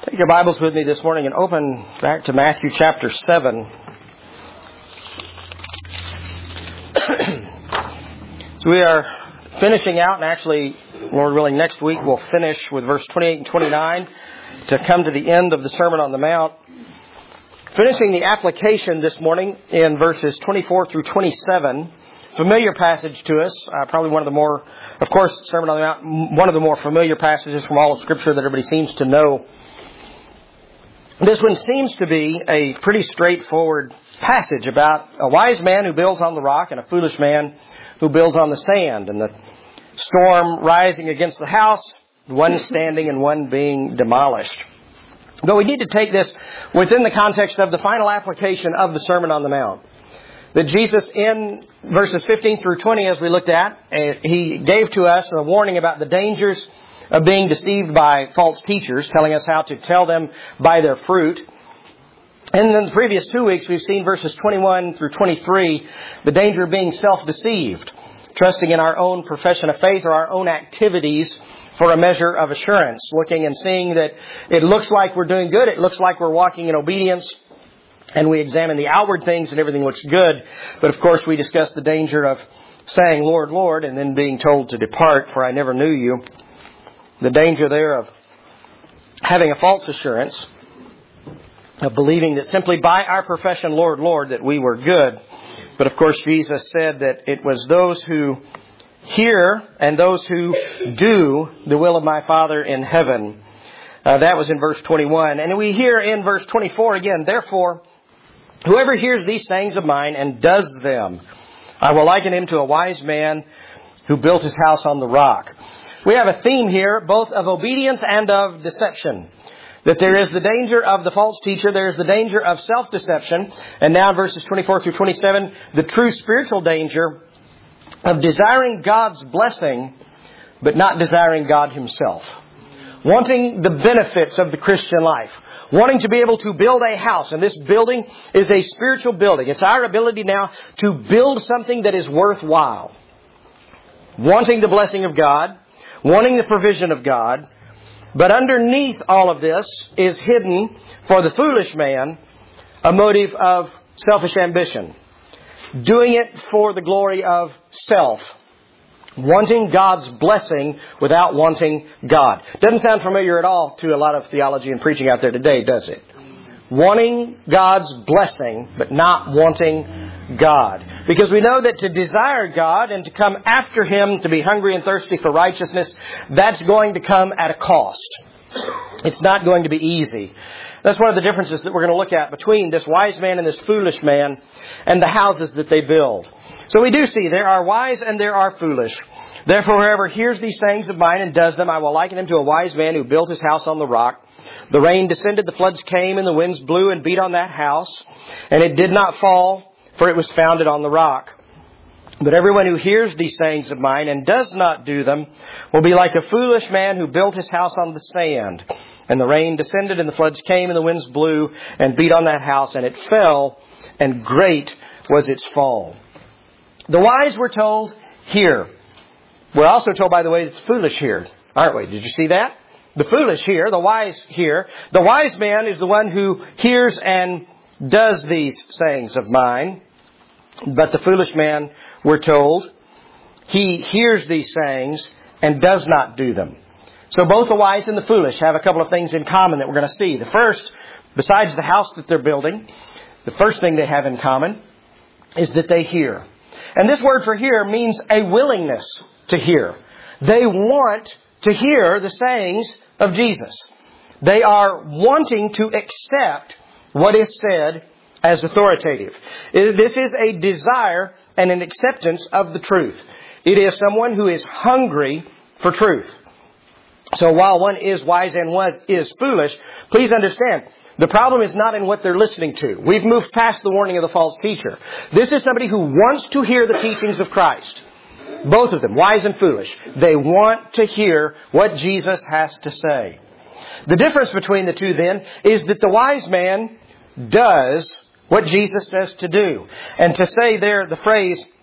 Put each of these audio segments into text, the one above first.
Take your Bibles with me this morning and open back to Matthew chapter 7. So we are finishing out, and actually, Lord willing, next week we'll finish with verse 28 and 29 to come to the end of the Sermon on the Mount. Finishing the application this morning in verses 24 through 27. Familiar passage to us, probably one of the more, of course, Sermon on the Mount, one of the more familiar passages from all of Scripture that everybody seems to know. This one seems to be a pretty straightforward passage about a wise man who builds on the rock and a foolish man who builds on the sand, and the storm rising against the house, one standing and one being demolished. But we need to take this within the context of the final application of the Sermon on the Mount. That Jesus, in verses 15 through 20, as we looked at, He gave to us a warning about the dangers of being deceived by false teachers, telling us how to tell them by their fruit. And in the previous 2 weeks, we've seen verses 21 through 23, the danger of being self-deceived, trusting in our own profession of faith or our own activities for a measure of assurance, looking and seeing that it looks like we're doing good, it looks like we're walking in obedience, and we examine the outward things and everything looks good. But of course, we discuss the danger of saying, Lord, Lord, and then being told to depart, for I never knew you. The danger there of having a false assurance, of believing that simply by our profession, Lord, Lord, that we were good. But of course, Jesus said that it was those who hear and those who do the will of my Father in heaven. That was in verse 21. And we hear in verse 24 again, therefore, whoever hears these sayings of mine and does them, I will liken him to a wise man who built his house on the rock. We have a theme here, both of obedience and of deception. That there is the danger of the false teacher, there is the danger of self-deception, and now in verses 24 through 27, the true spiritual danger of desiring God's blessing, but not desiring God Himself. Wanting the benefits of the Christian life. Wanting to be able to build a house, and this building is a spiritual building. It's our ability now to build something that is worthwhile. Wanting the blessing of God, wanting the provision of God, but underneath all of this is hidden, for the foolish man, a motive of selfish ambition. Doing it for the glory of self. Wanting God's blessing without wanting God. Doesn't sound familiar at all to a lot of theology and preaching out there today, does it? Wanting God's blessing, but not wanting God. Because we know that to desire God and to come after Him, to be hungry and thirsty for righteousness, that's going to come at a cost. It's not going to be easy. That's one of the differences that we're going to look at between this wise man and this foolish man and the houses that they build. So we do see there are wise and there are foolish. Therefore, whoever hears these sayings of mine and does them, I will liken him to a wise man who built his house on the rock. The rain descended, the floods came, and the winds blew and beat on that house. And it did not fall, for it was founded on the rock. But everyone who hears these sayings of mine and does not do them will be like a foolish man who built his house on the sand. And the rain descended, and the floods came, and the winds blew and beat on that house, and it fell, and great was its fall. The wise were told, hear. We're also told, by the way, it's foolish here, aren't we? Did you see that? The foolish hear, the wise hear. The wise man is the one who hears and does these sayings of mine. But the foolish man, we're told, he hears these sayings and does not do them. So both the wise and the foolish have a couple of things in common that we're going to see. The first, besides the house that they're building, the first thing they have in common is that they hear. And this word for hear means a willingness to hear. They want to hear the sayings of Jesus. They are wanting to accept what is said as authoritative. This is a desire and an acceptance of the truth. It is someone who is hungry for truth. So while one is wise and one is foolish, please understand, the problem is not in what they're listening to. We've moved past the warning of the false teacher. This is somebody who wants to hear the teachings of Christ. Both of them, wise and foolish. They want to hear what Jesus has to say. The difference between the two then is that the wise man does what Jesus says to do. And to say there the phrase,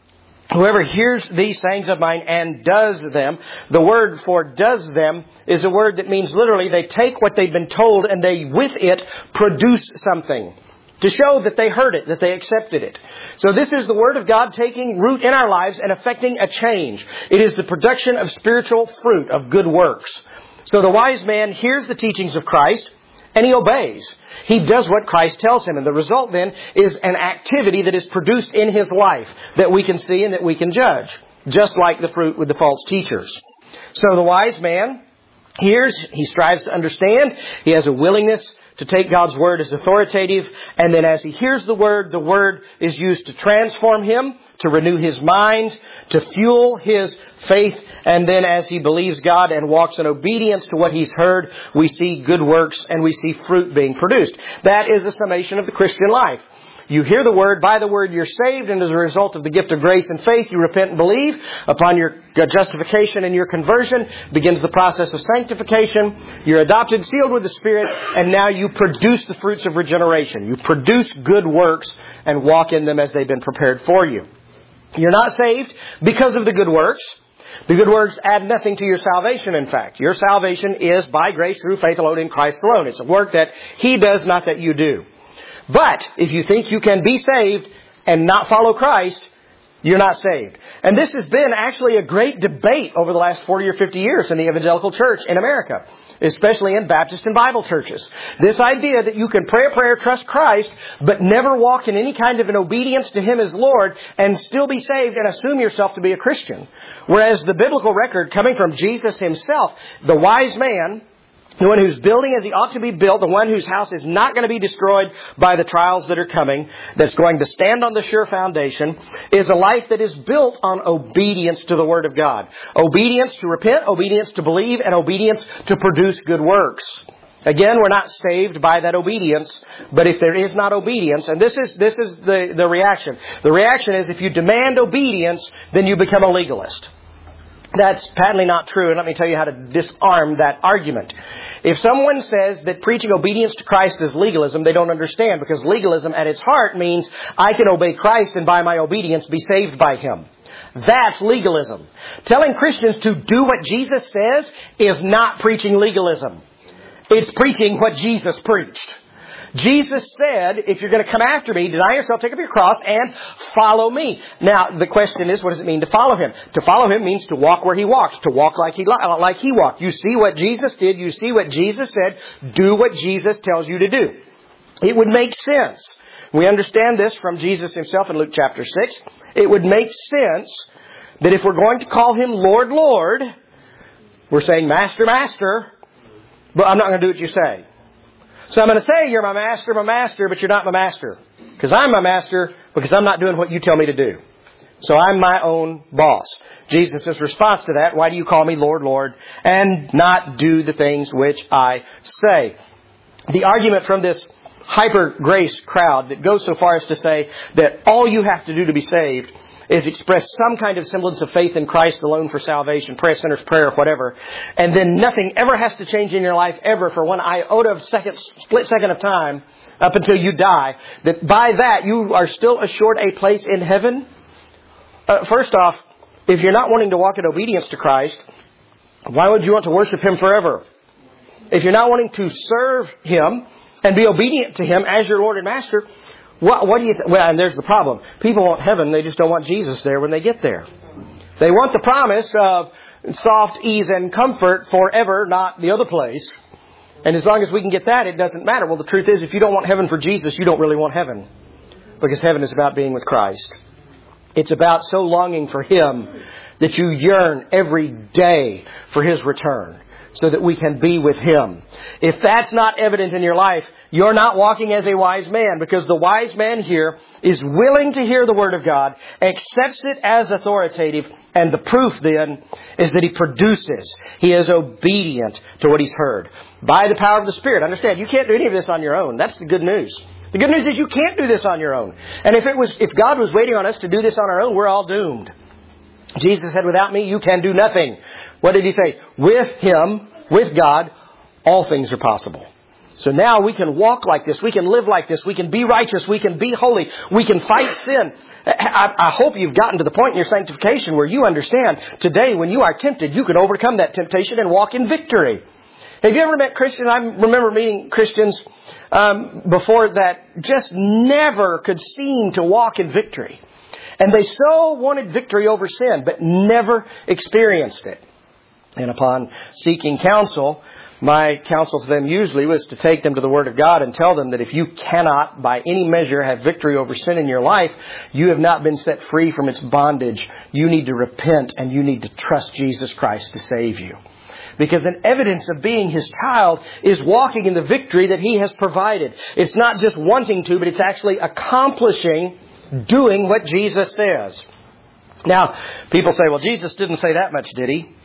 Whoever hears these sayings of mine and does them, the word for does them is a word that means literally they take what they've been told and they with it produce something to show that they heard it, that they accepted it. So this is the Word of God taking root in our lives and affecting a change. It is the production of spiritual fruit, of good works. So the wise man hears the teachings of Christ and he obeys. He does what Christ tells him. And the result then is an activity that is produced in his life that we can see and that we can judge. Just like the fruit with the false teachers. So the wise man hears, he strives to understand, he has a willingness to take God's Word as authoritative, and then as he hears the Word is used to transform him, to renew his mind, to fuel his faith, and then as he believes God and walks in obedience to what he's heard, we see good works and we see fruit being produced. That is a summation of the Christian life. You hear the Word, by the Word you're saved, and as a result of the gift of grace and faith, you repent and believe. Upon your justification and your conversion begins the process of sanctification. You're adopted, sealed with the Spirit, and now you produce the fruits of regeneration. You produce good works and walk in them as they've been prepared for you. You're not saved because of the good works. The good works add nothing to your salvation, in fact. Your salvation is by grace through faith alone in Christ alone. It's a work that He does, not that you do. But if you think you can be saved and not follow Christ, you're not saved. And this has been actually a great debate over the last 40 or 50 years in the evangelical church in America, especially in Baptist and Bible churches. This idea that you can pray a prayer, trust Christ, but never walk in any kind of an obedience to Him as Lord and still be saved and assume yourself to be a Christian. Whereas the biblical record coming from Jesus Himself, the wise man, the one who's building as he ought to be built, the one whose house is not going to be destroyed by the trials that are coming, that's going to stand on the sure foundation, is a life that is built on obedience to the Word of God. Obedience to repent, obedience to believe, and obedience to produce good works. Again, we're not saved by that obedience, but if there is not obedience, and this is the reaction. The reaction is if you demand obedience, then you become a legalist. That's patently not true, and let me tell you how to disarm that argument. If someone says that preaching obedience to Christ is legalism, they don't understand, because legalism at its heart means I can obey Christ and by my obedience be saved by Him. That's legalism. Telling Christians to do what Jesus says is not preaching legalism. It's preaching what Jesus preached. Jesus said, if you're going to come after me, deny yourself, take up your cross, and follow me. Now, the question is, what does it mean to follow Him? To follow Him means to walk where He walked, to walk like He walked. You see what Jesus did, you see what Jesus said, do what Jesus tells you to do. It would make sense. We understand this from Jesus Himself in Luke chapter 6. It would make sense that if we're going to call Him Lord, Lord, we're saying, Master, Master, but I'm not going to do what you say. So I'm going to say, you're my master, but you're not my master. Because I'm my master, because I'm not doing what you tell me to do. So I'm my own boss. Jesus' response to that, why do you call me Lord, Lord, and not do the things which I say? The argument from this hyper-grace crowd that goes so far as to say that all you have to do to be saved is express some kind of semblance of faith in Christ alone for salvation, pray a sinner's prayer, whatever. And then nothing ever has to change in your life ever for one iota of split second of time up until you die. That by that you are still assured a place in heaven. First off, if you're not wanting to walk in obedience to Christ, why would you want to worship Him forever? If you're not wanting to serve Him and be obedient to Him as your Lord and Master, what do you well, and there's the problem. People want heaven, they just don't want Jesus there when they get there. They want the promise of soft ease and comfort forever, not the other place. And as long as we can get that, it doesn't matter. Well, the truth is, if you don't want heaven for Jesus, you don't really want heaven. Because heaven is about being with Christ. It's about so longing for Him that you yearn every day for His return, so that we can be with Him. If that's not evident in your life, you're not walking as a wise man, because the wise man here is willing to hear the Word of God, accepts it as authoritative, and the proof then is that he produces. He is obedient to what he's heard. By the power of the Spirit. Understand, you can't do any of this on your own. That's the good news. The good news is you can't do this on your own. And if God was waiting on us to do this on our own, we're all doomed. Jesus said, without me, you can do nothing. What did He say? With Him, with God, all things are possible. So now we can walk like this. We can live like this. We can be righteous. We can be holy. We can fight sin. I hope you've gotten to the point in your sanctification where you understand today when you are tempted, you can overcome that temptation and walk in victory. Have you ever met Christians? I remember meeting Christians before that just never could seem to walk in victory. And they so wanted victory over sin, but never experienced it. And upon seeking counsel, my counsel to them usually was to take them to the Word of God and tell them that if you cannot by any measure have victory over sin in your life, you have not been set free from its bondage. You need to repent and you need to trust Jesus Christ to save you. Because an evidence of being His child is walking in the victory that He has provided. It's not just wanting to, but it's actually accomplishing, doing what Jesus says. Now, people say, well, Jesus didn't say that much, did He?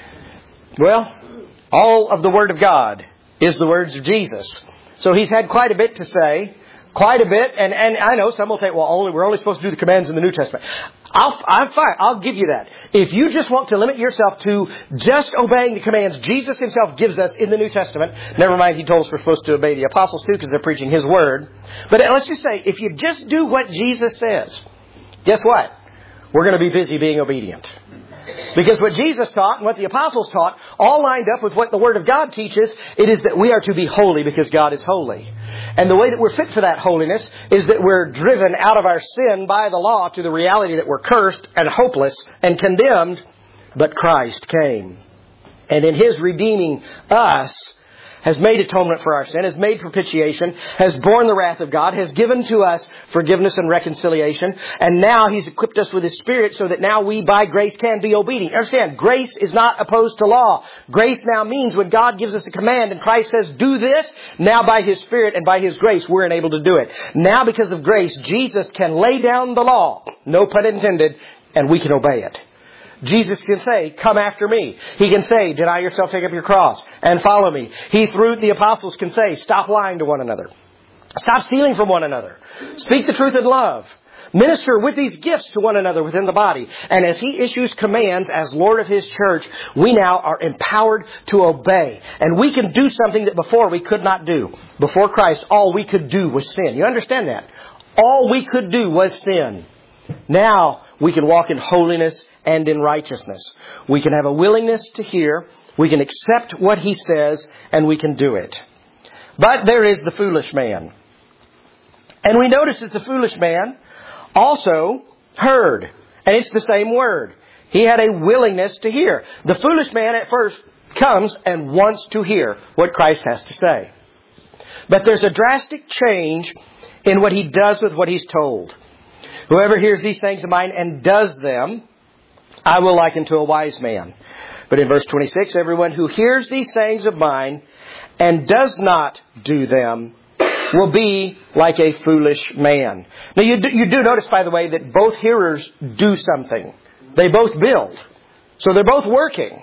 Well, all of the Word of God is the words of Jesus. So He's had quite a bit to say. Quite a bit. And I know some will say, well, we're only supposed to do the commands in the New Testament. I'm fine. I'll give you that. If you just want to limit yourself to just obeying the commands Jesus Himself gives us in the New Testament, never mind He told us we're supposed to obey the apostles too because they're preaching His Word. But let's just say, if you just do what Jesus says, guess what? We're going to be busy being obedient. Because what Jesus taught and what the apostles taught all lined up with what the Word of God teaches. It is that we are to be holy because God is holy. And the way that we're fit for that holiness is that we're driven out of our sin by the law to the reality that we're cursed and hopeless and condemned. But Christ came. And in His redeeming us, has made atonement for our sin, has made propitiation, has borne the wrath of God, has given to us forgiveness and reconciliation, and now He's equipped us with His Spirit so that now we by grace can be obedient. Understand, grace is not opposed to law. Grace now means when God gives us a command and Christ says, do this, now by His Spirit and by His grace we're enabled to do it. Now because of grace, Jesus can lay down the law, no pun intended, and we can obey it. Jesus can say, come after me. He can say, deny yourself, take up your cross, and follow me. He, through the apostles, can say, stop lying to one another. Stop stealing from one another. Speak the truth in love. Minister with these gifts to one another within the body. And as He issues commands as Lord of His church, we now are empowered to obey. And we can do something that before we could not do. Before Christ, all we could do was sin. You understand that? All we could do was sin. Now we can walk in holiness and in righteousness. We can have a willingness to hear. We can accept what He says, and we can do it. But there is the foolish man. And we notice that the foolish man also heard. And it's the same word. He had a willingness to hear. The foolish man at first comes and wants to hear what Christ has to say. But there's a drastic change in what he does with what he's told. Whoever hears these things of mine and does them, I will liken to a wise man. But in verse 26, everyone who hears these sayings of mine and does not do them will be like a foolish man. Now you do notice, by the way, that both hearers do something. They both build. So they're both working.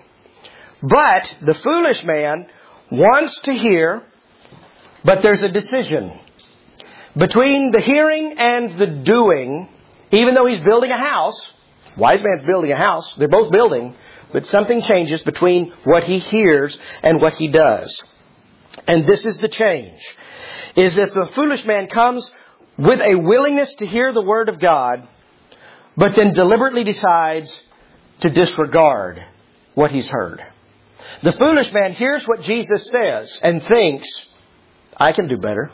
But the foolish man wants to hear, but there's a decision. Between the hearing and the doing, even though he's building a house, wise man's building a house, they're both building, but something changes between what he hears and what he does. And this is the change, is that the foolish man comes with a willingness to hear the Word of God, but then deliberately decides to disregard what he's heard. The foolish man hears what Jesus says and thinks, I can do better.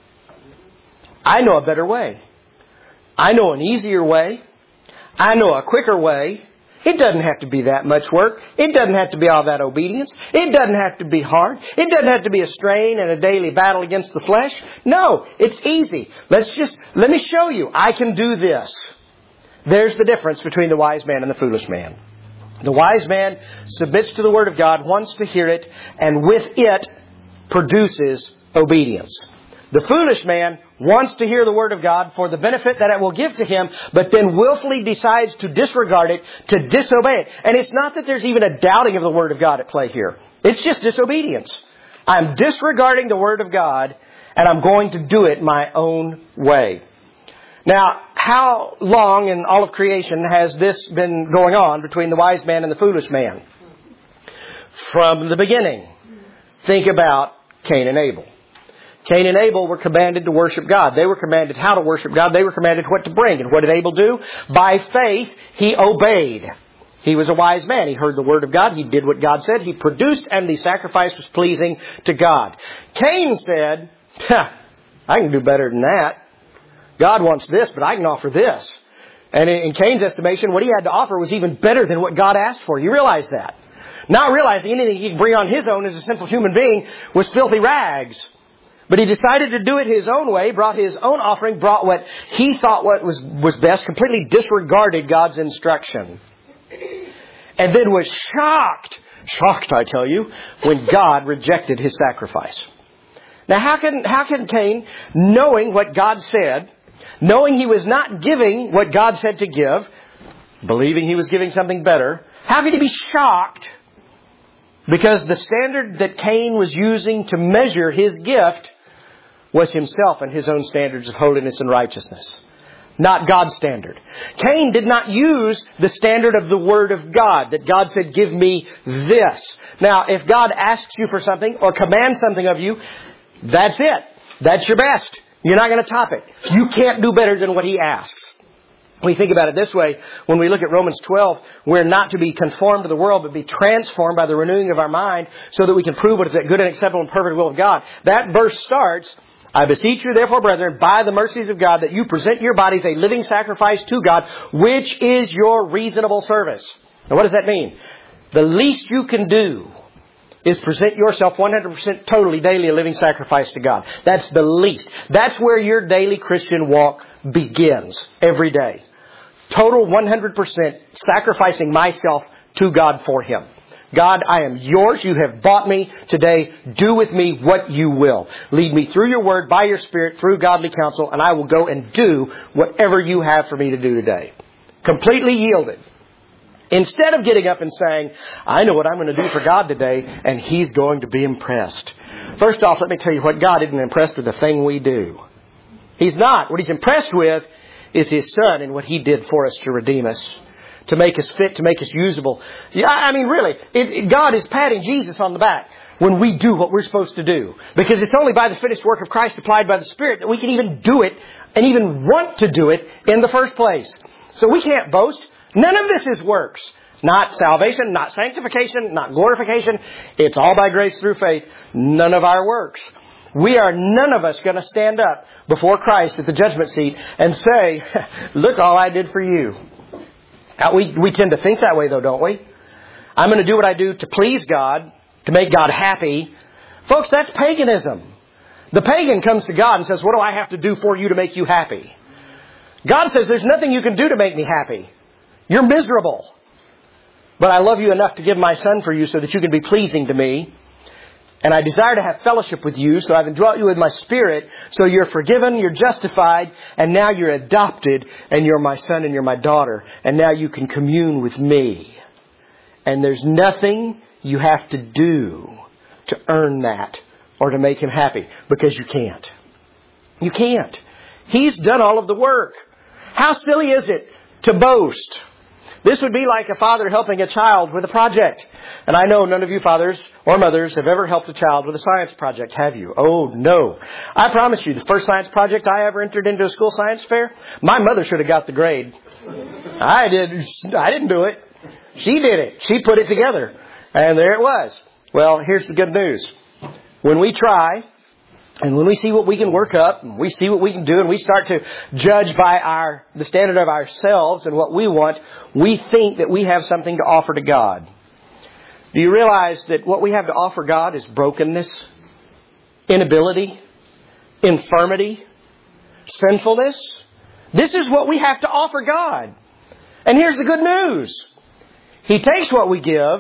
I know a better way. I know an easier way. I know a quicker way. It doesn't have to be that much work. It doesn't have to be all that obedience. It doesn't have to be hard. It doesn't have to be a strain and a daily battle against the flesh. No, it's easy. Let me show you. I can do this. There's the difference between the wise man and the foolish man. The wise man submits to the Word of God, wants to hear it, and with it produces obedience. The foolish man wants to hear the Word of God for the benefit that it will give to him, but then willfully decides to disregard it, to disobey it. And it's not that there's even a doubting of the Word of God at play here. It's just disobedience. I'm disregarding the Word of God, and I'm going to do it my own way. Now, how long in all of creation has this been going on between the wise man and the foolish man? From the beginning. Think about Cain and Abel. Cain and Abel were commanded to worship God. They were commanded how to worship God. They were commanded what to bring. And what did Abel do? By faith, he obeyed. He was a wise man. He heard the word of God. He did what God said. He produced, and the sacrifice was pleasing to God. Cain said, I can do better than that. God wants this, but I can offer this. And in Cain's estimation, what he had to offer was even better than what God asked for. You realize that? Not realizing anything he could bring on his own as a sinful human being was filthy rags. But he decided to do it his own way, brought his own offering, brought what he thought was best, completely disregarded God's instruction. And then was shocked, I tell you, when God rejected his sacrifice. Now how can Cain, knowing what God said, knowing he was not giving what God said to give, believing he was giving something better, how could he be shocked? Because the standard that Cain was using to measure his gift was himself and his own standards of holiness and righteousness, not God's standard. Cain did not use the standard of the Word of God, that God said, give me this. Now, if God asks you for something or commands something of you, that's it. That's your best. You're not going to top it. You can't do better than what He asks. We think about it this way. When we look at Romans 12, we're not to be conformed to the world, but be transformed by the renewing of our mind so that we can prove what is that good and acceptable and perfect will of God. That verse starts, I beseech you, therefore, brethren, by the mercies of God, that you present your bodies a living sacrifice to God, which is your reasonable service. Now, what does that mean? The least you can do is present yourself 100% totally daily a living sacrifice to God. That's the least. That's where your daily Christian walk begins every day. Total 100% sacrificing myself to God for Him. God, I am yours. You have bought me today. Do with me what you will. Lead me through your word, by your Spirit, through godly counsel, and I will go and do whatever you have for me to do today. Completely yielded. Instead of getting up and saying, I know what I'm going to do for God today, and He's going to be impressed. First off, let me tell you what, God isn't impressed with the thing we do. He's not. What He's impressed with is His Son and what He did for us to redeem us, to make us fit, to make us usable. Yeah, I mean, really, God is patting Jesus on the back when we do what we're supposed to do. Because it's only by the finished work of Christ applied by the Spirit that we can even do it and even want to do it in the first place. So we can't boast. None of this is works. Not salvation, not sanctification, not glorification. It's all by grace through faith. None of our works. We are none of us going to stand up before Christ at the judgment seat and say, look all I did for you. We tend to think that way though, don't we? I'm going to do what I do to please God, to make God happy. Folks, that's paganism. The pagan comes to God and says, what do I have to do for you to make you happy? God says, there's nothing you can do to make me happy. You're miserable. But I love you enough to give my Son for you so that you can be pleasing to me. And I desire to have fellowship with you, so I've indwelt you with my Spirit, so you're forgiven, you're justified, and now you're adopted, and you're my son and you're my daughter, and now you can commune with me. And there's nothing you have to do to earn that or to make Him happy, because you can't. You can't. He's done all of the work. How silly is it to boast? This would be like a father helping a child with a project. And I know none of you fathers or mothers have ever helped a child with a science project, have you? Oh, no. I promise you, the first science project I ever entered into a school science fair, my mother should have got the grade. I didn't do it. She did it. She put it together. And there it was. Well, here's the good news. When we try, and when we see what we can work up, and we see what we can do, and we start to judge by the standard of ourselves and what we want, we think that we have something to offer to God. Do you realize that what we have to offer God is brokenness, inability, infirmity, sinfulness? This is what we have to offer God. And here's the good news. He takes what we give,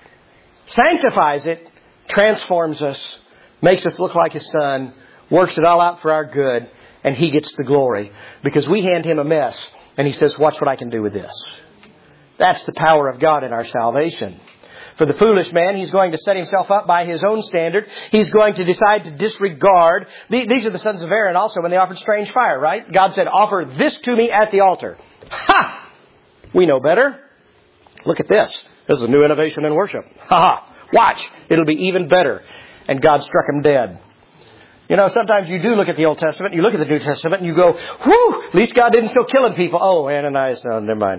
sanctifies it, transforms us, makes us look like His Son, works it all out for our good, and He gets the glory. Because we hand Him a mess, and He says, watch what I can do with this. That's the power of God in our salvation. For the foolish man, he's going to set himself up by his own standard. He's going to decide to disregard. These are the sons of Aaron also when they offered strange fire, right? God said, offer this to me at the altar. Ha! We know better. Look at this. This is a new innovation in worship. Ha ha! Watch. It'll be even better. And God struck him dead. You know, sometimes you do look at the Old Testament, you look at the New Testament, and you go, whew, at least God didn't still killing people. Oh, Ananias, no, never mind.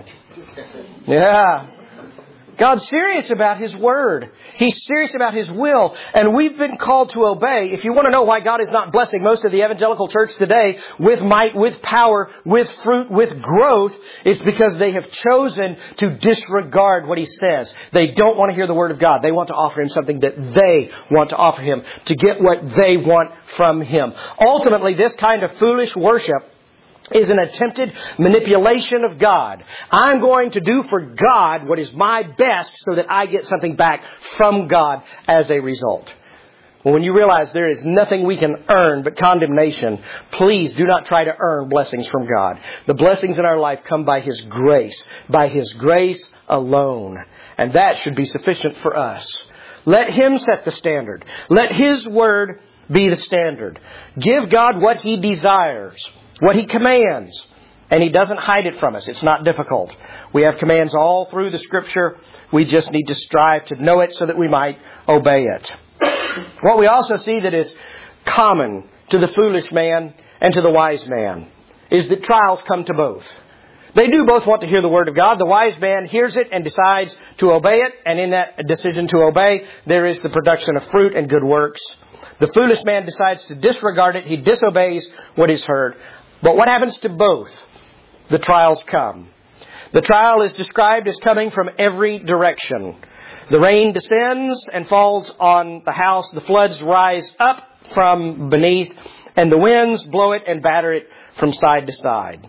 Yeah. God's serious about His Word. He's serious about His will. And we've been called to obey. If you want to know why God is not blessing most of the evangelical church today with might, with power, with fruit, with growth, it's because they have chosen to disregard what He says. They don't want to hear the Word of God. They want to offer Him something that they want to offer Him to get what they want from Him. Ultimately, this kind of foolish worship is an attempted manipulation of God. I'm going to do for God what is my best so that I get something back from God as a result. Well, when you realize there is nothing we can earn but condemnation, please do not try to earn blessings from God. The blessings in our life come by His grace alone. And that should be sufficient for us. Let Him set the standard. Let His Word be the standard. Give God what He desires, what He commands, and He doesn't hide it from us. It's not difficult. We have commands all through the Scripture. We just need to strive to know it so that we might obey it. What we also see that is common to the foolish man and to the wise man is that trials come to both. They do both want to hear the Word of God. The wise man hears it and decides to obey it, and in that decision to obey, there is the production of fruit and good works. The foolish man decides to disregard it. He disobeys what is heard. But what happens to both? The trials come. The trial is described as coming from every direction. The rain descends and falls on the house. The floods rise up from beneath, and the winds blow it and batter it from side to side.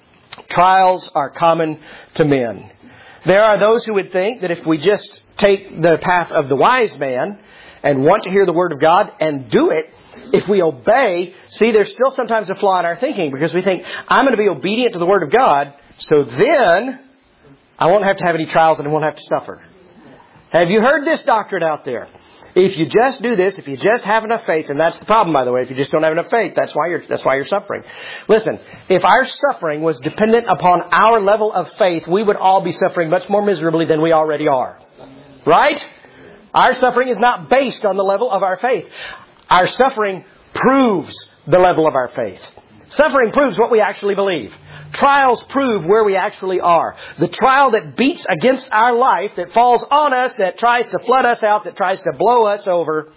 Trials are common to men. There are those who would think that if we just take the path of the wise man and want to hear the Word of God and do it, if we obey, see, there's still sometimes a flaw in our thinking because we think, I'm going to be obedient to the Word of God, so then I won't have to have any trials and I won't have to suffer. Have you heard this doctrine out there? If you just do this, if you just have enough faith, and that's the problem, by the way, if you just don't have enough faith, that's why you're suffering. Listen, if our suffering was dependent upon our level of faith, we would all be suffering much more miserably than we already are. Right? Our suffering is not based on the level of our faith. Our suffering proves the level of our faith. Suffering proves what we actually believe. Trials prove where we actually are. The trial that beats against our life, that falls on us, that tries to flood us out, that tries to blow us over.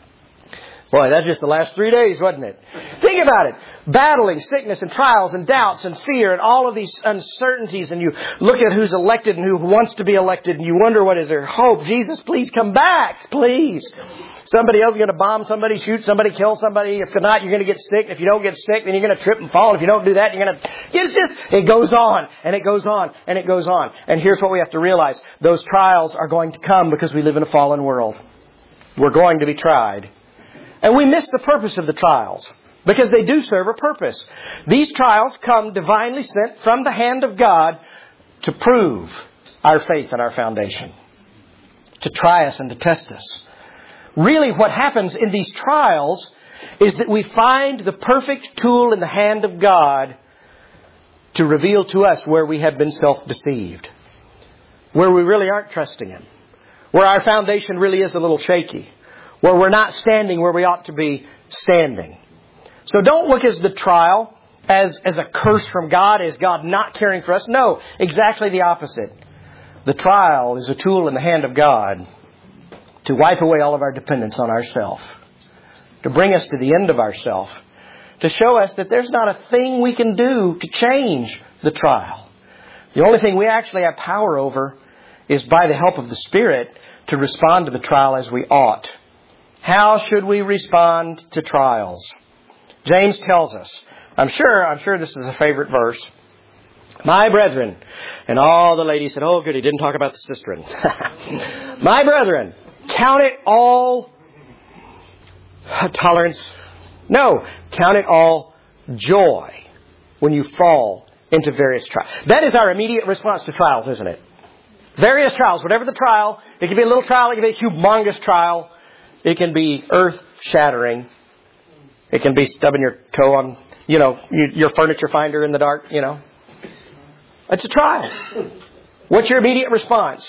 Boy, that's just the last 3 days, wasn't it? Think about it. Battling sickness and trials and doubts and fear and all of these uncertainties, and you look at who's elected and who wants to be elected, and you wonder what is their hope. Jesus, please come back, please. Somebody else is going to bomb somebody, shoot somebody, kill somebody. If not, you're going to get sick. If you don't get sick, then you're going to trip and fall. And if you don't do that, you're going to... It goes on, and it goes on, and it goes on. And here's what we have to realize. Those trials are going to come because we live in a fallen world. We're going to be tried. And we miss the purpose of the trials because they do serve a purpose. These trials come divinely sent from the hand of God to prove our faith and our foundation, to try us and to test us. Really, what happens in these trials is that we find the perfect tool in the hand of God to reveal to us where we have been self-deceived, where we really aren't trusting Him, where our foundation really is a little shaky, where we're not standing where we ought to be standing. So don't look at the trial as a curse from God, as God not caring for us. No, exactly the opposite. The trial is a tool in the hand of God to wipe away all of our dependence on ourselves, to bring us to the end of ourselves, to show us that there's not a thing we can do to change the trial. The only thing we actually have power over is by the help of the Spirit to respond to the trial as we ought. How should we respond to trials? James tells us, I'm sure this is a favorite verse. My brethren, and all the ladies said, oh good, he didn't talk about the cistern. My brethren, count it all tolerance. No, count it all joy when you fall into various trials. That is our immediate response to trials, isn't it? Various trials, whatever the trial. It can be a little trial, it can be a humongous trial. It can be earth-shattering. It can be stubbing your toe on, your furniture finder in the dark, It's a trial. What's your immediate response?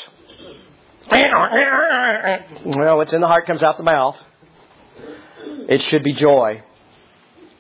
Well, what's in the heart comes out the mouth. It should be joy.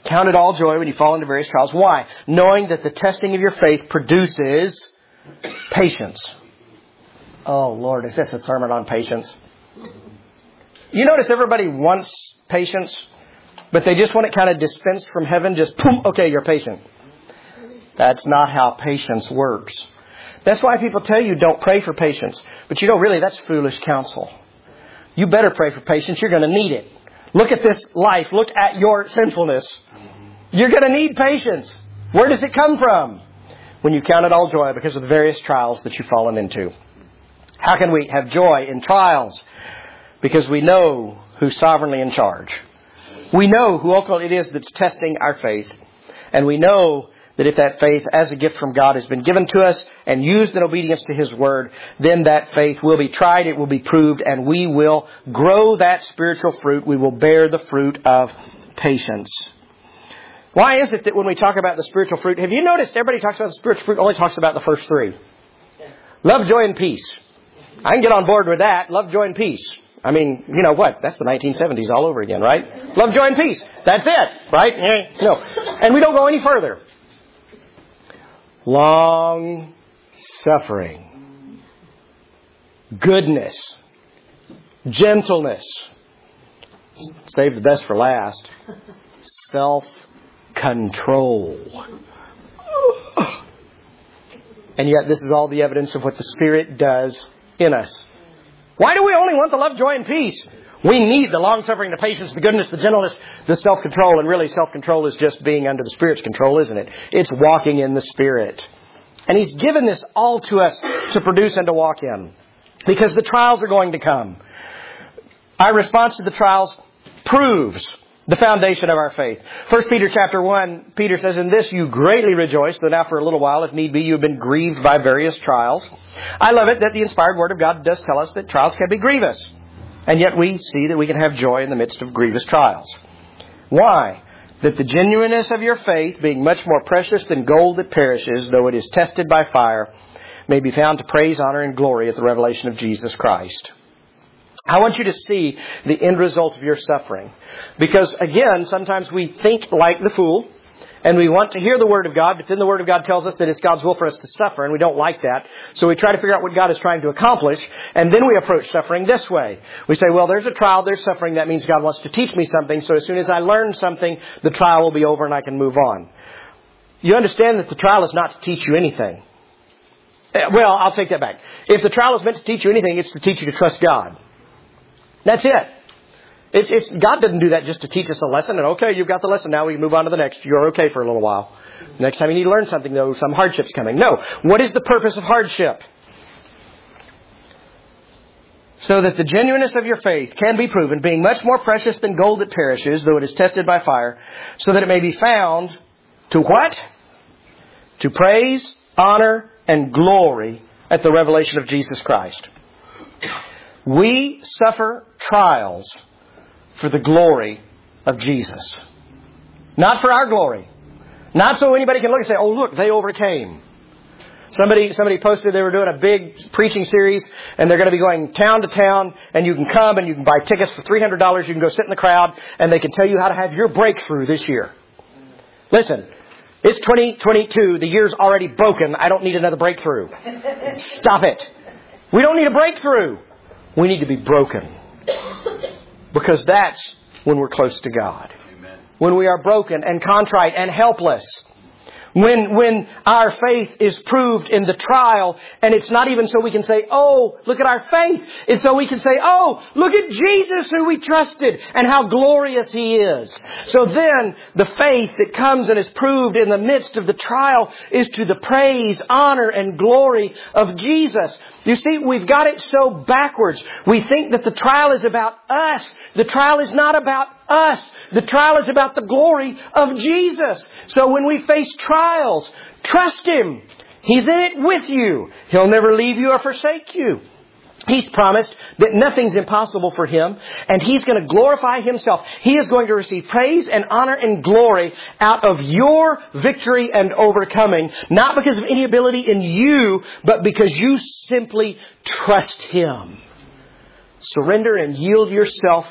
Count it all joy when you fall into various trials. Why? Knowing that the testing of your faith produces patience. Oh, Lord, is this a sermon on patience? You notice everybody wants patience, but they just want it kind of dispensed from heaven. Just, boom, okay, you're patient. That's not how patience works. That's why people tell you don't pray for patience. But you know, really, that's foolish counsel. You better pray for patience. You're going to need it. Look at this life. Look at your sinfulness. You're going to need patience. Where does it come from? When you count it all joy because of the various trials that you've fallen into. How can we have joy in trials? Because we know who's sovereignly in charge. We know who ultimately it is that's testing our faith. And we know that if that faith as a gift from God has been given to us and used in obedience to His Word, then that faith will be tried, it will be proved, and we will grow that spiritual fruit. We will bear the fruit of patience. Why is it that when we talk about the spiritual fruit, have you noticed everybody talks about the spiritual fruit, only talks about the first three? Love, joy, and peace. I can get on board with that. Love, joy, and peace. I mean, you know what? That's the 1970s all over again, right? Love, joy, and peace. That's it, right? No. And we don't go any further. Long suffering, goodness, gentleness, save the best for last, self-control. And yet this is all the evidence of what the Spirit does in us. Why do we only want the love, joy, and peace? We need the long-suffering, the patience, the goodness, the gentleness, the self-control. And really, self-control is just being under the Spirit's control, isn't it? It's walking in the Spirit. And He's given this all to us to produce and to walk in. Because the trials are going to come. Our response to the trials proves the foundation of our faith. 1 Peter chapter 1, Peter says, "In this you greatly rejoice, though now for a little while, if need be, you have been grieved by various trials." I love it that the inspired Word of God does tell us that trials can be grievous. And yet we see that we can have joy in the midst of grievous trials. Why? That the genuineness of your faith, being much more precious than gold that perishes, though it is tested by fire, may be found to praise, honor, and glory at the revelation of Jesus Christ. I want you to see the end result of your suffering. Because, again, sometimes we think like the fool, and we want to hear the Word of God, but then the Word of God tells us that it's God's will for us to suffer, and we don't like that. So we try to figure out what God is trying to accomplish, and then we approach suffering this way. We say, well, there's a trial, there's suffering, that means God wants to teach me something, so as soon as I learn something, the trial will be over and I can move on. You understand that the trial is not to teach you anything. Well, I'll take that back. If the trial is meant to teach you anything, it's to teach you to trust God. That's it. God didn't do that just to teach us a lesson. And okay, you've got the lesson. Now we can move on to the next. You're okay for a little while. Next time you need to learn something, though, some hardship's coming. No. What is the purpose of hardship? So that the genuineness of your faith can be proven, being much more precious than gold that perishes, though it is tested by fire, so that it may be found to what? To praise, honor, and glory at the revelation of Jesus Christ. We suffer trials for the glory of Jesus. Not for our glory. Not so anybody can look and say, oh, look, they overcame. Somebody posted they were doing a big preaching series, and they're going to be going town to town, and you can come and you can buy tickets for $300. You can go sit in the crowd, and they can tell you how to have your breakthrough this year. Listen, it's 2022. The year's already broken. I don't need another breakthrough. Stop it. We don't need a breakthrough. We need to be broken. Because that's when we're close to God. Amen. When we are broken and contrite and helpless. When our faith is proved in the trial, and it's not even so we can say, oh, look at our faith. It's so we can say, oh, look at Jesus who we trusted and how glorious He is. So then the faith that comes and is proved in the midst of the trial is to the praise, honor, and glory of Jesus. You see, we've got it so backwards. We think that the trial is about us. The trial is not about us. The trial is about the glory of Jesus. So when we face trials, trust Him. He's in it with you. He'll never leave you or forsake you. He's promised that nothing's impossible for Him, and He's going to glorify Himself. He is going to receive praise and honor and glory out of your victory and overcoming, not because of any ability in you, but because you simply trust Him. Surrender and yield yourself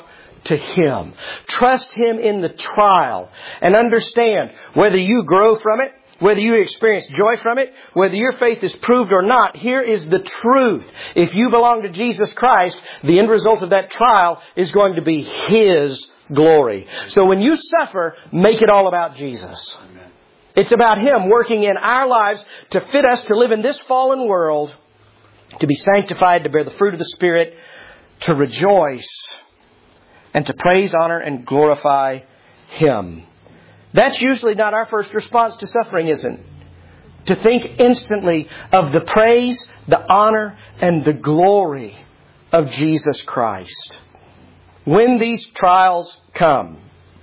to Him. Trust Him in the trial and understand whether you grow from it, whether you experience joy from it, whether your faith is proved or not. Here is the truth. If you belong to Jesus Christ, the end result of that trial is going to be His glory. So when you suffer, make it all about Jesus. Amen. It's about Him working in our lives to fit us to live in this fallen world, to be sanctified, to bear the fruit of the Spirit, to rejoice, and to praise, honor, and glorify Him. That's usually not our first response to suffering, isn't it? To think instantly of the praise, the honor, and the glory of Jesus Christ. When these trials come,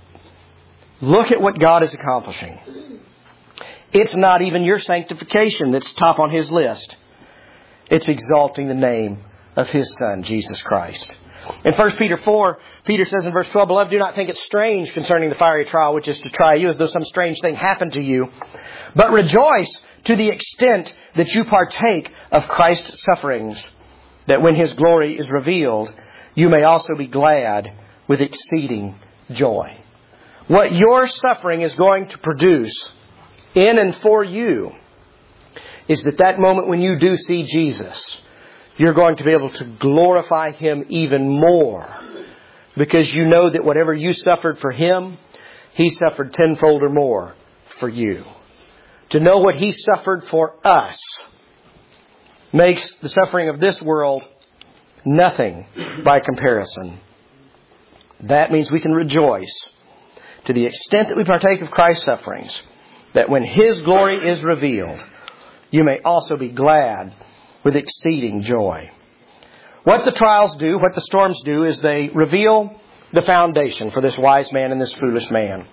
look at what God is accomplishing. It's not even your sanctification that's top on His list. It's exalting the name of His Son, Jesus Christ. In 1 Peter 4, Peter says in verse 12, Beloved, do not think it strange concerning the fiery trial which is to try you as though some strange thing happened to you, but rejoice to the extent that you partake of Christ's sufferings, that when His glory is revealed, you may also be glad with exceeding joy. What your suffering is going to produce in and for you is that moment when you do see Jesus, you're going to be able to glorify Him even more, because you know that whatever you suffered for Him, He suffered tenfold or more for you. To know what He suffered for us makes the suffering of this world nothing by comparison. That means we can rejoice to the extent that we partake of Christ's sufferings, that when His glory is revealed, you may also be glad with exceeding joy. What the trials do, what the storms do, is they reveal the foundation for this wise man and this foolish man.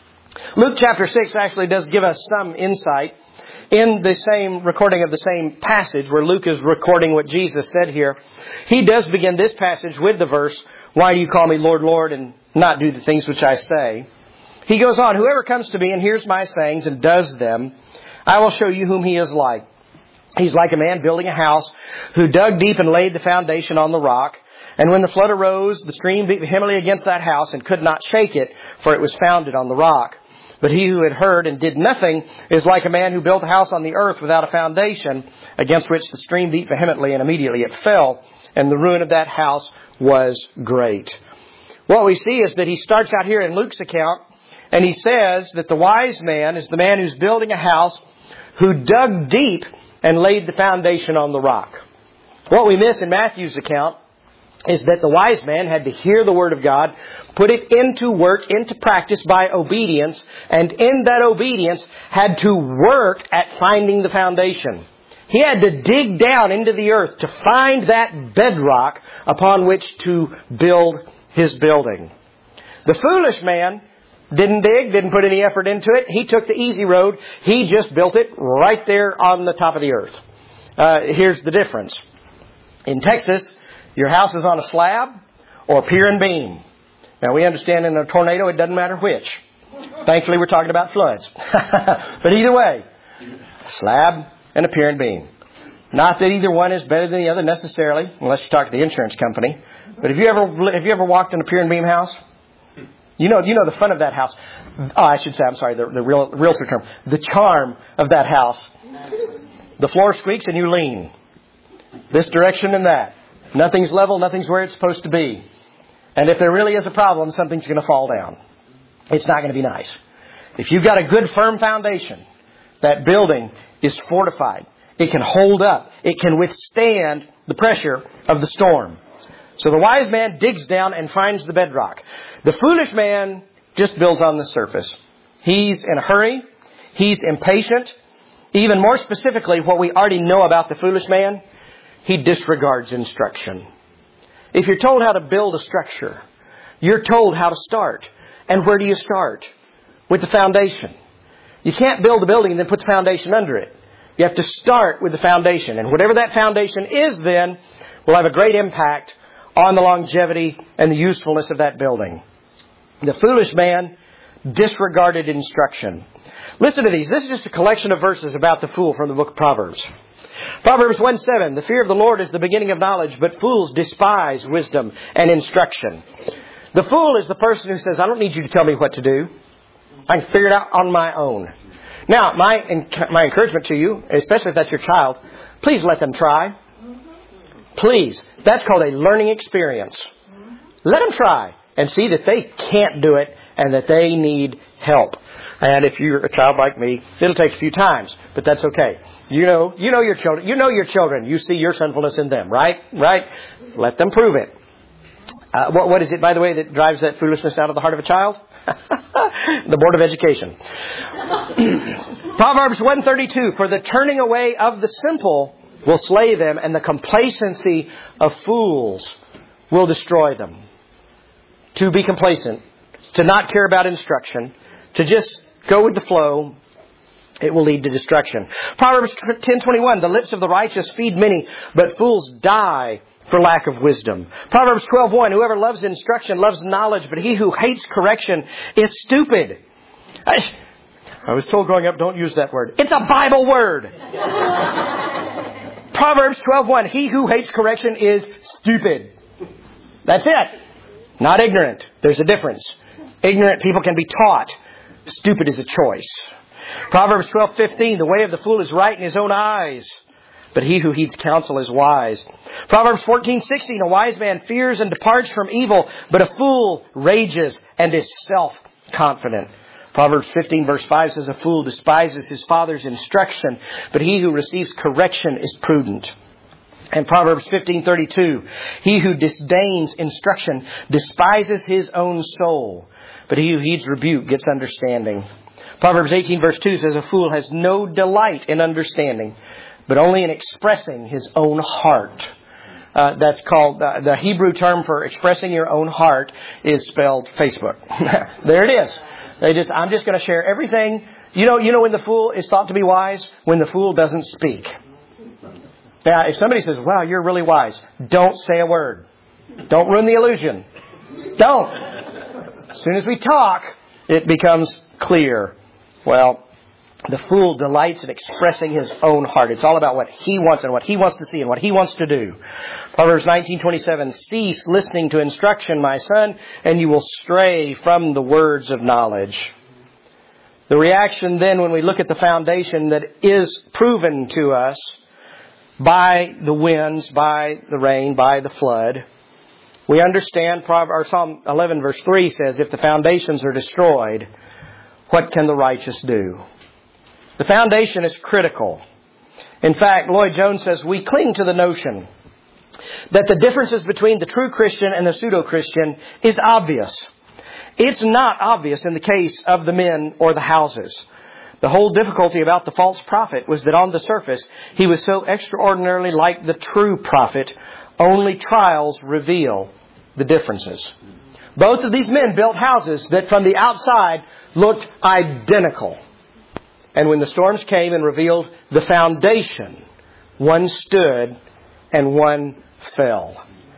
Luke chapter 6 actually does give us some insight in the same recording of the same passage where Luke is recording what Jesus said here. He does begin this passage with the verse, Why do you call me Lord, Lord, and not do the things which I say? He goes on, Whoever comes to me and hears my sayings and does them, I will show you whom he is like. He's like a man building a house who dug deep and laid the foundation on the rock. And when the flood arose, the stream beat vehemently against that house and could not shake it, for it was founded on the rock. But he who had heard and did nothing is like a man who built a house on the earth without a foundation, against which the stream beat vehemently, and immediately it fell, and the ruin of that house was great. What we see is that he starts out here in Luke's account, and he says that the wise man is the man who's building a house who dug deep and laid the foundation on the rock. What we miss in Matthew's account is that the wise man had to hear the Word of God, put it into work, into practice by obedience, and in that obedience had to work at finding the foundation. He had to dig down into the earth to find that bedrock upon which to build his building. The foolish man didn't dig, didn't put any effort into it. He took the easy road. He just built it right there on the top of the earth. Here's the difference. In Texas, your house is on a slab or pier and beam. Now, we understand in a tornado, it doesn't matter which. Thankfully, we're talking about floods. But either way, a slab and a pier and beam. Not that either one is better than the other necessarily, unless you talk to the insurance company. But have you ever walked in a pier and beam house? You know the fun of that house. Oh, I should say, I'm sorry, the realtor term. The charm of that house. The floor squeaks and you lean. This direction and that. Nothing's level, nothing's where it's supposed to be. And if there really is a problem, something's going to fall down. It's not going to be nice. If you've got a good firm foundation, that building is fortified. It can hold up. It can withstand the pressure of the storm. So the wise man digs down and finds the bedrock. The foolish man just builds on the surface. He's in a hurry. He's impatient. Even more specifically, what we already know about the foolish man, he disregards instruction. If you're told how to build a structure, you're told how to start. And where do you start? With the foundation. You can't build a building and then put the foundation under it. You have to start with the foundation. And whatever that foundation is then will have a great impact on the longevity and the usefulness of that building. The foolish man disregarded instruction. Listen to these. This is just a collection of verses about the fool from the book of Proverbs. Proverbs 1:7, the fear of the Lord is the beginning of knowledge, but fools despise wisdom and instruction. The fool is the person who says, I don't need you to tell me what to do. I can figure it out on my own. Now, my encouragement to you, especially if that's your child, please let them try. Please. That's called a learning experience. Let them try and see that they can't do it and that they need help. And if you're a child like me, it'll take a few times, but that's okay. You know your children. You know your children. You see your sinfulness in them, right? Right? Let them prove it. What is it, by the way, that drives that foolishness out of the heart of a child? The Board of Education. Proverbs 1:32, for the turning away of the simple will slay them, and the complacency of fools will destroy them. To be complacent, to not care about instruction, to just go with the flow, it will lead to destruction. Proverbs 10:21, the lips of the righteous feed many, but fools die for lack of wisdom. Proverbs 12:1, whoever loves instruction loves knowledge, but he who hates correction is stupid. I was told growing up, don't use that word. It's a Bible word. Proverbs 12:1, he who hates correction is stupid. That's it. Not ignorant. There's a difference. Ignorant people can be taught. Stupid is a choice. Proverbs 12:15, the way of the fool is right in his own eyes, but he who heeds counsel is wise. Proverbs 14:16, a wise man fears and departs from evil, but a fool rages and is self-confident. Proverbs 15 verse 5 says, a fool despises his father's instruction, but he who receives correction is prudent. And Proverbs 15:32, he who disdains instruction despises his own soul, but he who heeds rebuke gets understanding. Proverbs 18 verse 2 says, a fool has no delight in understanding, but only in expressing his own heart. That's called, the Hebrew term for expressing your own heart is spelled Facebook. There it is. I'm just going to share everything. You know when the fool is thought to be wise? When the fool doesn't speak. Now, if somebody says, wow, you're really wise, don't say a word. Don't ruin the illusion. Don't. As soon as we talk, it becomes clear. Well, the fool delights in expressing his own heart. It's all about what he wants and what he wants to see and what he wants to do. Proverbs 19:27, cease listening to instruction, my son, and you will stray from the words of knowledge. The reaction then when we look at the foundation that is proven to us by the winds, by the rain, by the flood, we understand Psalm 11 verse 3 says, if the foundations are destroyed, what can the righteous do? The foundation is critical. In fact, Lloyd Jones says, we cling to the notion that the differences between the true Christian and the pseudo-Christian is obvious. It's not obvious in the case of the men or the houses. The whole difficulty about the false prophet was that on the surface, he was so extraordinarily like the true prophet, only trials reveal the differences. Both of these men built houses that from the outside looked identical. And when the storms came and revealed the foundation, one stood and one fell.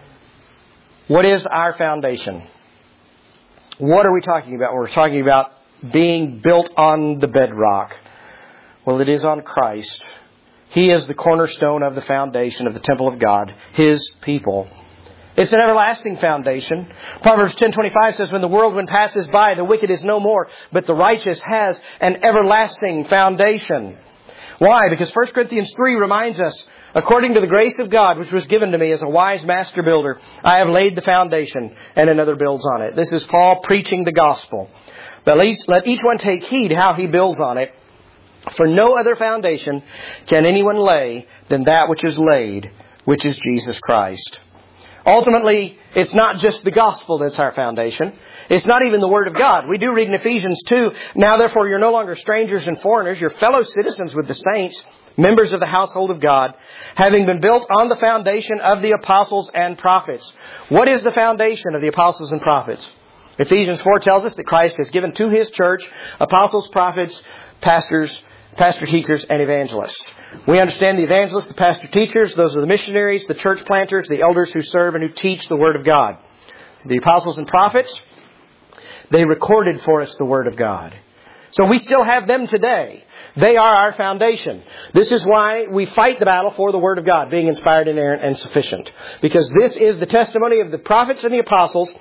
What is our foundation? What are we talking about? We're talking about being built on the bedrock. Well, it is on Christ. He is the cornerstone of the foundation of the temple of God, His people. It's an everlasting foundation. Proverbs 10:25 says, when the whirlwind passes by, the wicked is no more, but the righteous has an everlasting foundation. Why? Because 1 Corinthians 3 reminds us, according to the grace of God, which was given to me as a wise master builder, I have laid the foundation, and another builds on it. This is Paul preaching the gospel. But let each one take heed how he builds on it. For no other foundation can anyone lay than that which is laid, which is Jesus Christ. Ultimately, it's not just the gospel that's our foundation. It's not even the Word of God. We do read in Ephesians 2, now therefore you're no longer strangers and foreigners, you're fellow citizens with the saints, members of the household of God, having been built on the foundation of the apostles and prophets. What is the foundation of the apostles and prophets? Ephesians 4 tells us that Christ has given to His church apostles, prophets, pastors, pastor teachers, and evangelists. We understand the evangelists, the pastor teachers, those are the missionaries, the church planters, the elders who serve and who teach the Word of God. The apostles and prophets, they recorded for us the Word of God. So we still have them today. They are our foundation. This is why we fight the battle for the Word of God, being inspired, inerrant, and sufficient. Because this is the testimony of the prophets and the apostles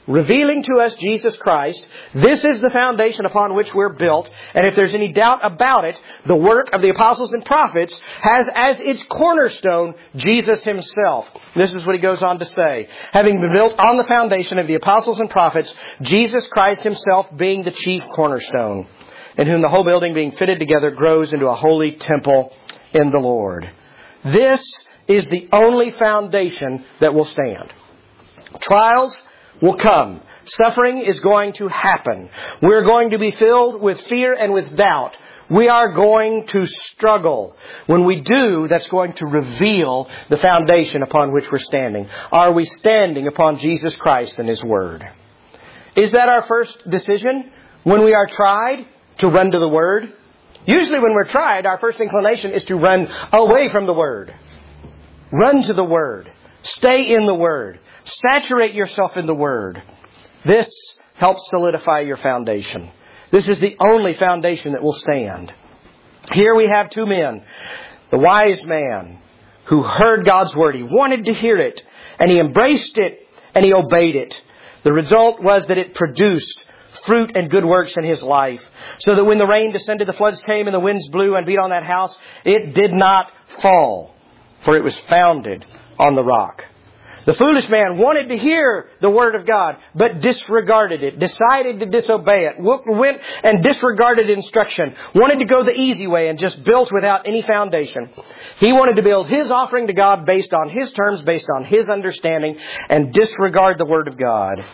revealing to us Jesus Christ. This is the foundation upon which we're built. And if there's any doubt about it, the work of the apostles and prophets has as its cornerstone Jesus Himself. This is what he goes on to say. Having been built on the foundation of the apostles and prophets, Jesus Christ Himself being the chief cornerstone, in whom the whole building being fitted together grows into a holy temple in the Lord. This is the only foundation that will stand. Trials will come. Suffering is going to happen. We're going to be filled with fear and with doubt. We are going to struggle. When we do, that's going to reveal the foundation upon which we're standing. Are we standing upon Jesus Christ and His Word? Is that our first decision when we are tried? To run to the Word? Usually when we're tried, our first inclination is to run away from the Word. Run to the Word. Stay in the Word. Saturate yourself in the Word. This helps solidify your foundation. This is the only foundation that will stand. Here we have two men. The wise man who heard God's Word. He wanted to hear it, and he embraced it, and he obeyed it. The result was that it produced fruit and good works in his life, so that when the rain descended, the floods came, and the winds blew and beat on that house, it did not fall, for it was founded on the rock. The foolish man wanted to hear the Word of God, but disregarded it, decided to disobey it, went and disregarded instruction, wanted to go the easy way and just built without any foundation. He wanted to build his offering to God based on his terms, based on his understanding, and disregard the Word of God.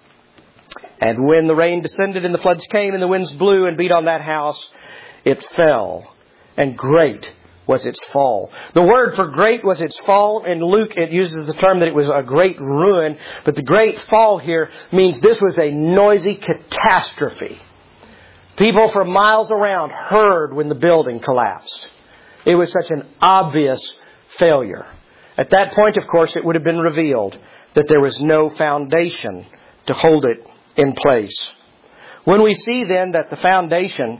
And when the rain descended and the floods came and the winds blew and beat on that house, it fell. And great was its fall. The word for great was its fall. In Luke, it uses the term that it was a great ruin. But the great fall here means this was a noisy catastrophe. People for miles around heard when the building collapsed. It was such an obvious failure. At that point, of course, it would have been revealed that there was no foundation to hold it in place. When we see then that the foundation,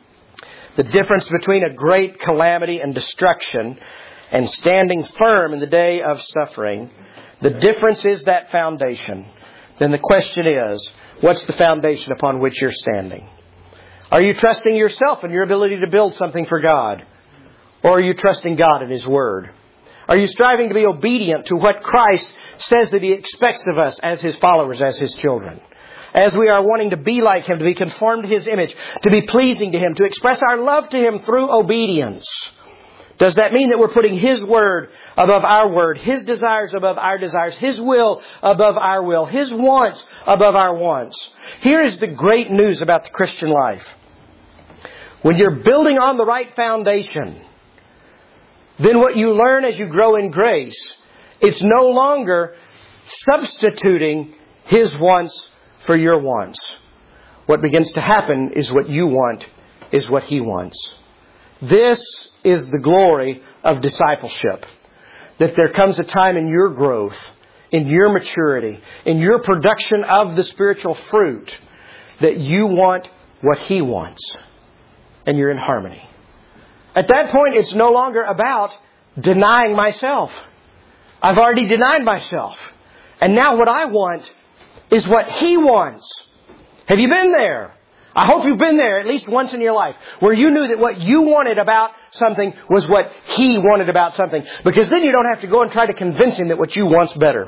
the difference between a great calamity and destruction and standing firm in the day of suffering, the difference is that foundation, then the question is, what's the foundation upon which you're standing? Are you trusting yourself and your ability to build something for God? Or are you trusting God and His Word? Are you striving to be obedient to what Christ says that He expects of us as His followers, as His children? As we are wanting to be like Him, to be conformed to His image, to be pleasing to Him, to express our love to Him through obedience. Does that mean that we're putting His Word above our word, His desires above our desires, His will above our will, His wants above our wants? Here is the great news about the Christian life. When you're building on the right foundation, then what you learn as you grow in grace, it's no longer substituting His wants for your wants. What begins to happen is what you want is what He wants. This is the glory of discipleship. That there comes a time in your growth, in your maturity, in your production of the spiritual fruit, that you want what He wants. And you're in harmony. At that point, it's no longer about denying myself. I've already denied myself. And now what I want is what He wants. Have you been there? I hope you've been there at least once in your life, where you knew that what you wanted about something was what He wanted about something. Because then you don't have to go and try to convince Him that what you want's better.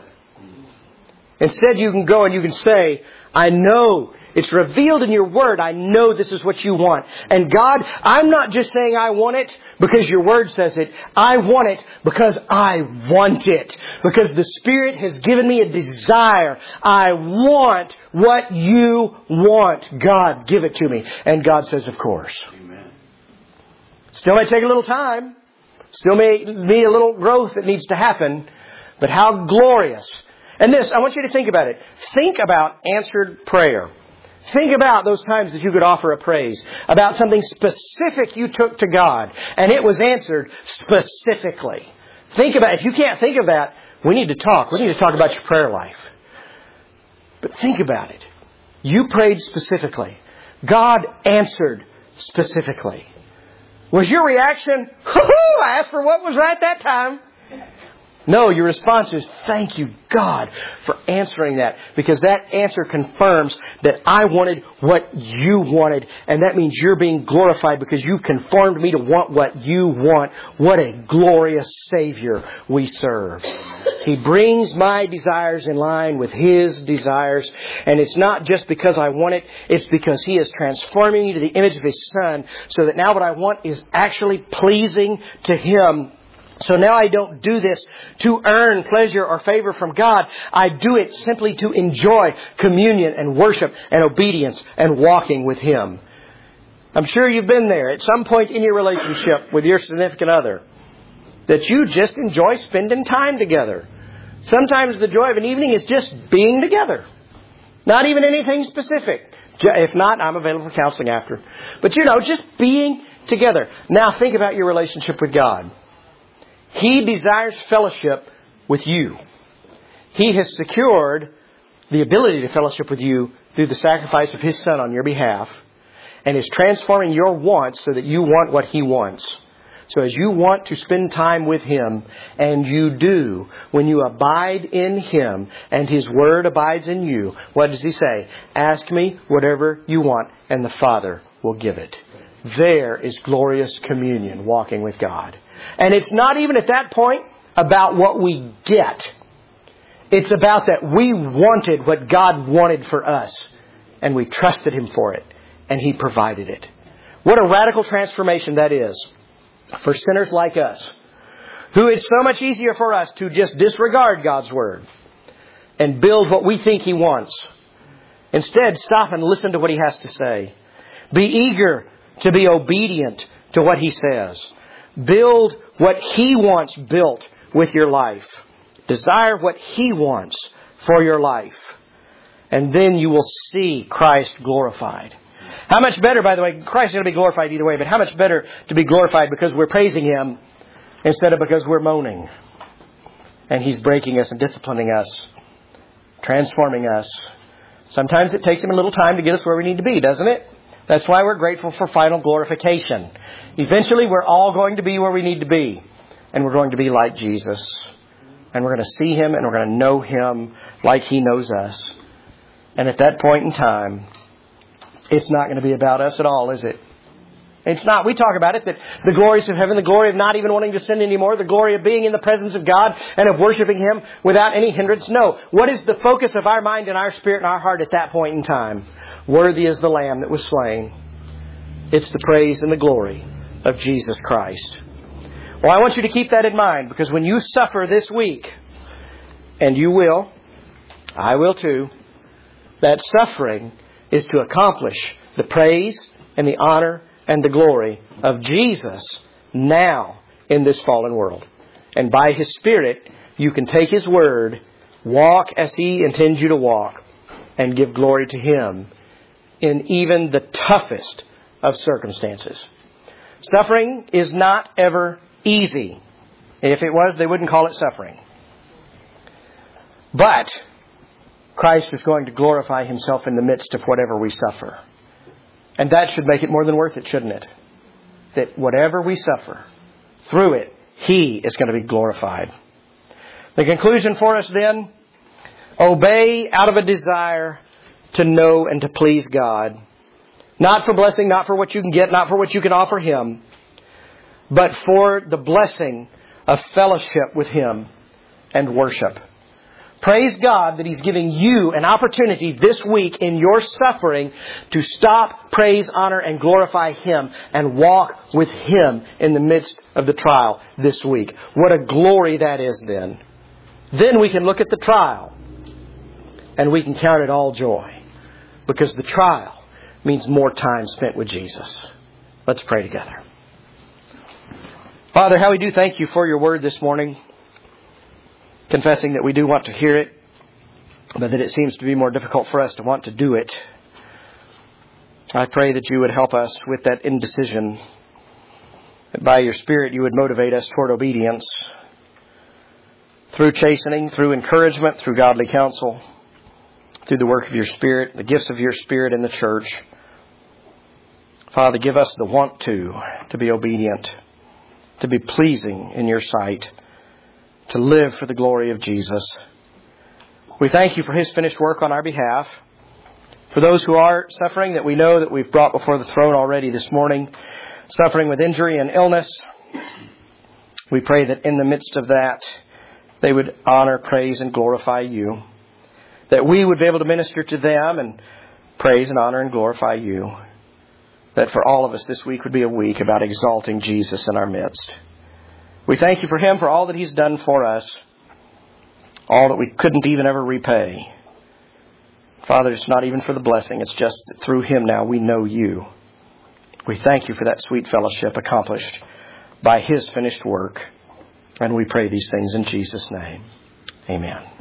Instead, you can go and you can say, I know it's revealed in your Word. I know this is what you want. And God, I'm not just saying I want it because your Word says it. I want it because I want it. Because the Spirit has given me a desire. I want what you want. God, give it to me. And God says, of course. Amen. Still may take a little time. Still may need a little growth that needs to happen. But how glorious. And this, I want you to think about it. Think about answered prayer. Think about those times that you could offer a praise. About something specific you took to God. And it was answered specifically. Think about it. If you can't think of that, we need to talk. We need to talk about your prayer life. But think about it. You prayed specifically. God answered specifically. Was your reaction, I asked for what was right that time? No, your response is, thank you, God, for answering that. Because that answer confirms that I wanted what you wanted. And that means you're being glorified because you've conformed me to want what you want. What a glorious Savior we serve. He brings my desires in line with His desires. And it's not just because I want it. It's because He is transforming me to the image of His Son. So that now what I want is actually pleasing to Him. So now I don't do this to earn pleasure or favor from God. I do it simply to enjoy communion and worship and obedience and walking with Him. I'm sure you've been there at some point in your relationship with your significant other, that you just enjoy spending time together. Sometimes the joy of an evening is just being together. Not even anything specific. If not, I'm available for counseling after. But just being together. Now think about your relationship with God. He desires fellowship with you. He has secured the ability to fellowship with you through the sacrifice of His Son on your behalf, and is transforming your wants so that you want what He wants. So as you want to spend time with Him, and you do, when you abide in Him and His Word abides in you, what does He say? Ask me whatever you want, and the Father will give it. There is glorious communion, walking with God. And it's not even at that point about what we get. It's about that we wanted what God wanted for us. And we trusted Him for it. And He provided it. What a radical transformation that is for sinners like us, who it's so much easier for us to just disregard God's Word and build what we think He wants. Instead, stop and listen to what He has to say. Be eager to be obedient to what He says. Build what He wants built with your life. Desire what He wants for your life. And then you will see Christ glorified. How much better, by the way, Christ is going to be glorified either way, but how much better to be glorified because we're praising Him instead of because we're moaning. And He's breaking us and disciplining us, transforming us. Sometimes it takes Him a little time to get us where we need to be, doesn't it? That's why we're grateful for final glorification. Eventually, we're all going to be where we need to be. And we're going to be like Jesus. And we're going to see Him and we're going to know Him like He knows us. And at that point in time, it's not going to be about us at all, is it? It's not. We talk about it, that the glories of heaven, the glory of not even wanting to sin anymore, the glory of being in the presence of God and of worshiping Him without any hindrance. No. What is the focus of our mind and our spirit and our heart at that point in time? Worthy is the Lamb that was slain. It's the praise and the glory of Jesus Christ. Well, I want you to keep that in mind, because when you suffer this week, and you will, I will too, that suffering is to accomplish the praise and the honor and the glory of Jesus now in this fallen world. And by His Spirit, you can take His Word, walk as He intends you to walk, and give glory to Him in even the toughest of circumstances. Suffering is not ever easy. If it was, they wouldn't call it suffering. But Christ is going to glorify Himself in the midst of whatever we suffer. And that should make it more than worth it, shouldn't it? That whatever we suffer, through it, He is going to be glorified. The conclusion for us then, obey out of a desire to know and to please God. Not for blessing, not for what you can get, not for what you can offer Him, but for the blessing of fellowship with Him and worship. Praise God that He's giving you an opportunity this week in your suffering to stop, praise, honor, and glorify Him and walk with Him in the midst of the trial this week. What a glory that is then. Then we can look at the trial and we can count it all joy, because the trial means more time spent with Jesus. Let's pray together. Father, how we do thank You for Your Word this morning. Confessing that we do want to hear it, but that it seems to be more difficult for us to want to do it. I pray that You would help us with that indecision. That by Your Spirit You would motivate us toward obedience. Through chastening, through encouragement, through godly counsel. Through the work of Your Spirit, the gifts of Your Spirit in the church. Father, give us the want to be obedient. To be pleasing in Your sight. to live for the glory of Jesus. We thank you for His finished work on our behalf. For those who are suffering, that we know that we've brought before the throne already this morning, suffering with injury and illness, we pray that in the midst of that, they would honor, praise, and glorify you. That we would be able to minister to them and praise and honor and glorify you. That for all of us this week would be a week about exalting Jesus in our midst. We thank you for Him, for all that He's done for us. All that we couldn't even ever repay. Father, it's not even for the blessing. It's just that through Him now we know you. We thank you for that sweet fellowship accomplished by His finished work. And we pray these things in Jesus' name. Amen.